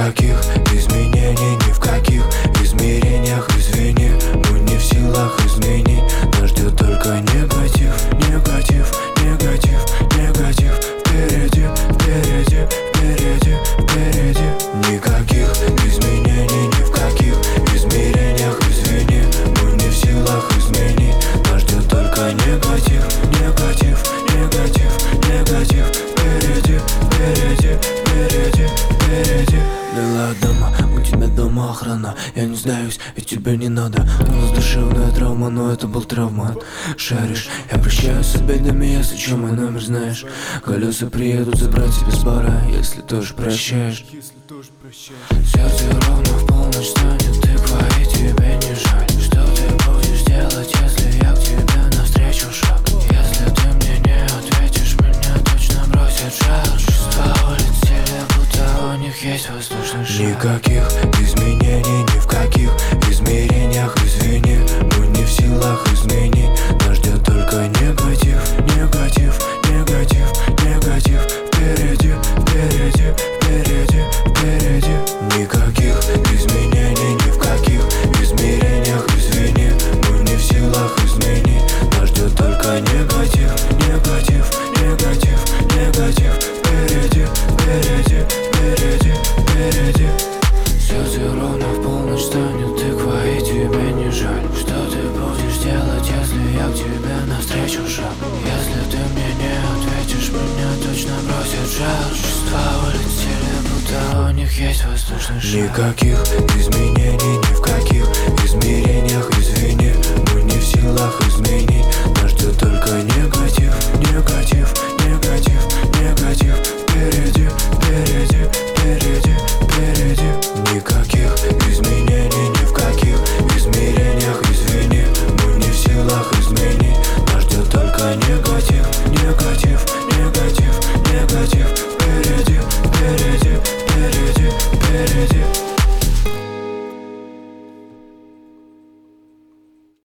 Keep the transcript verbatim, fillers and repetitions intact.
Никаких изменений ни в каких измерениях, извини. Мы не в силах изменить, нас ждет только негатив. Негатив, негатив, негатив. Впереди, впереди, впереди, впереди. Никаких изменений ни в каких измерениях, извини. Мы не в силах изменить, нас ждет только негатив. Негатив, негатив, негатив. Впереди, впереди, впереди, впереди. Была дома, у тебя дома охрана. Я не сдаюсь, ведь тебе не надо. У нас душевная травма, но это был травмат. Шаришь, я прощаюсь с обидами, если чё, мой номер знаешь. Колеса приедут забрать тебя с бара, если тоже прощаешь. Сердце ровно в полночь станет тыква, и тебе не жаль. Что ты будешь делать, если я к тебе навстречу шаг? Если ты мне не ответишь, меня точно бросит жар. Чувства улетели, будто у них есть воздушный шар. Никаких изменений ни в каких измерениях, извини. Мы не в силах изменить, нас ждет только негатив. Негатив, негатив, негатив. Впереди, впереди, впереди, впереди. Никаких изменений ни в каких измерениях, извини. Мы не в силах изменить, нас ждет только негатив. Негатив, негатив, негатив. Впереди, впереди, впереди, впереди. Сердце ровно в полночь станет тыква, и тебе не жаль. Что ты будешь делать, если я к тебе навстречу шаг? Если ты мне не ответишь, меня точно бросит жар. Чувства улетели, будто у них есть воздушный шар. Никаких изменений ни в каких измерениях, извини. Мы не в силах изменить,